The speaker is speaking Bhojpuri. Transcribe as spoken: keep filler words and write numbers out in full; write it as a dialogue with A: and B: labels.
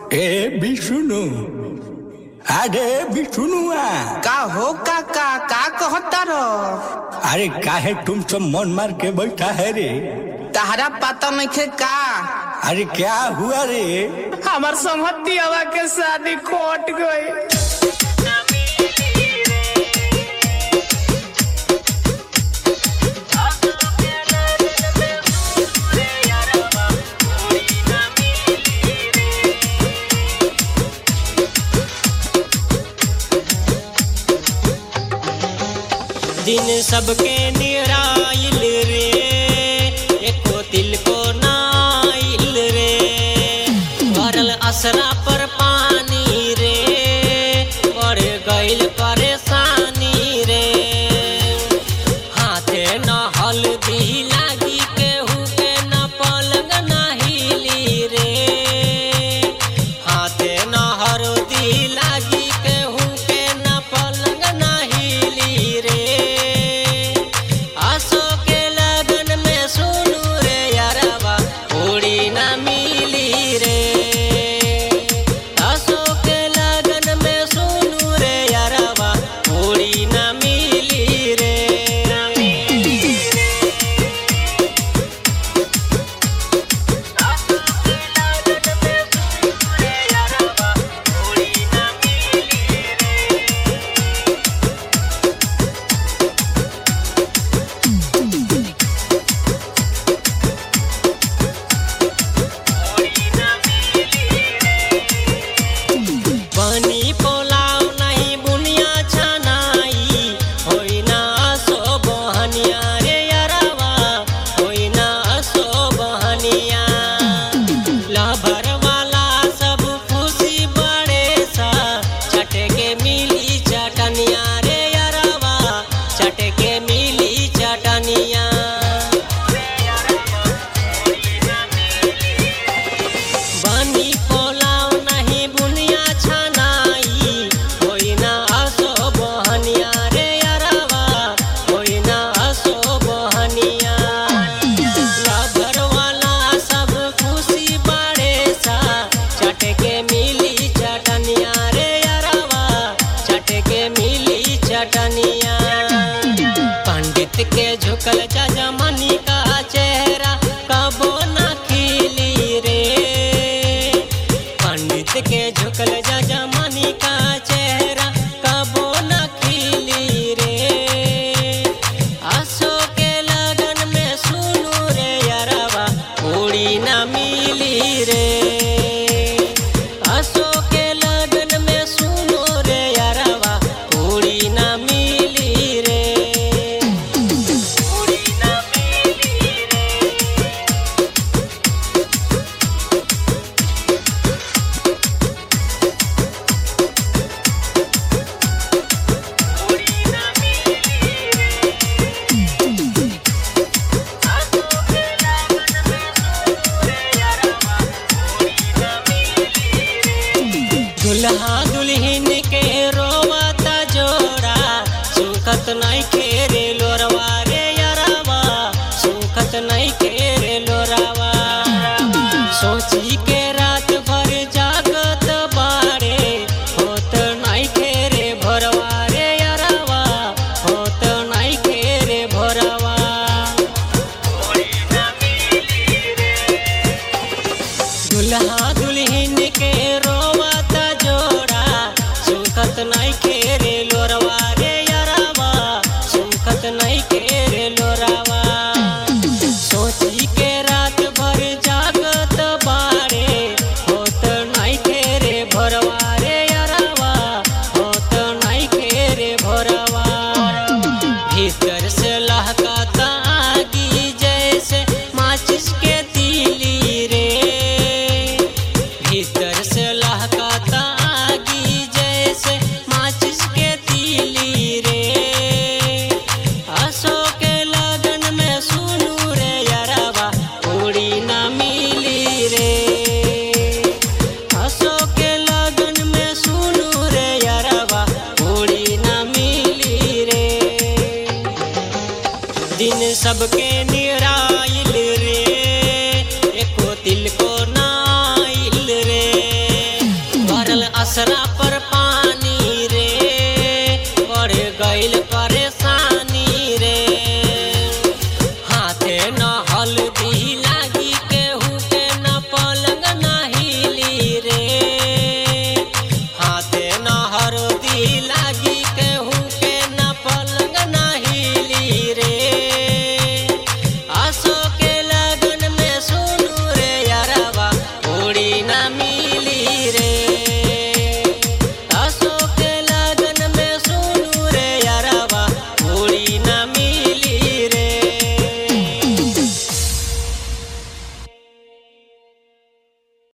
A: ए विष्णु, अरे विष्णुआ
B: का हो काका, का कहता रो?
A: अरे काहे तुम सब मन मार के बैठा है रे?
B: तहरा पता नहीं खे का?
A: अरे क्या हुआ रे?
B: हमार समहतिया के शादी खोट गई।
C: दिन सबके निराइल रे, एको दिल को नाइल रे, भरल असरा पर पानी रे, बढ़ गइल परेशानी रे। हाथे न हल्दी लागी केहू के न पलंग न हिली रे, हाथे न हल्दी लागी केहू के न पलंग न हिली रे। आसो के लगन में सुनू रे यारवा उड़ी ना मिली रे, आसो के लगन में सुनू रे यारवा उड़ी ना मिली रे। आसो के लगन में सुनू रे यारवा उड़ी ना मिली बनी पोलाव नहीं बुनिया छनाई, होई ना सो बहनिया रे यारवा, होई ना सो बहनिया। लभर वाला सब खुशी बड़े सा, चटे के मिली चटनिया रे यारवा, चटे के मिली चटनिया। बनी पोलाव नहीं बुनिया छनाई, होई ना असो बहनिया रे यारवा, होई ना असो बहनिया। लभर वाला सब खुशी बड़े सा, चटे के मिली चटनिया रे यारवा, चटे के मिली चटनिया। पंडित के झुकल जजमनी का चेहरा कबो ना खिली रे, पंडित के झुकल जजमनी का चेहरा कबो न खिली रे। आसो के लगन में सुनू रे यारवा उड़ी ना मिली रे, आसो के लगन में सुनू रे यारवा उड़ी ना मिली रे, उड़ी ना मिली रे। दुल्हा दुल्हन के रोवता जोड़ा, सुखत नहीं खेरे लोरवा रे यारवा, सुखत नहीं खेरे लोरवा। सोची के रात भर जागत बारे, होत नहीं खेरे भोरवा रे यारवा, होत नहीं खेरे भोरवा। दुल्हा दुल्हन के रोवता जोड़ा, सुखत नहीं खेरे लोरवा रे यारवा, सुखत नहीं खेरे लोरवा। सोची के रात भर जागत बारे, होत नहीं खेरे भोरवा रे यारवा, होत नहीं खेरे भोरवा। भीतर से लहकाता आगी जैसे माचिस के तीली रे, भीतर से लहकाता आगी जैसे माचिस के तीली रे। आसो के लगन में सुनू रे यारवा उड़ी ना मिली रे, आसो के लगन में सुनू रे यारवा उड़ी ना मिली रे। दिन सबके निराइल रे, एको दिल को नाइल रे। असरा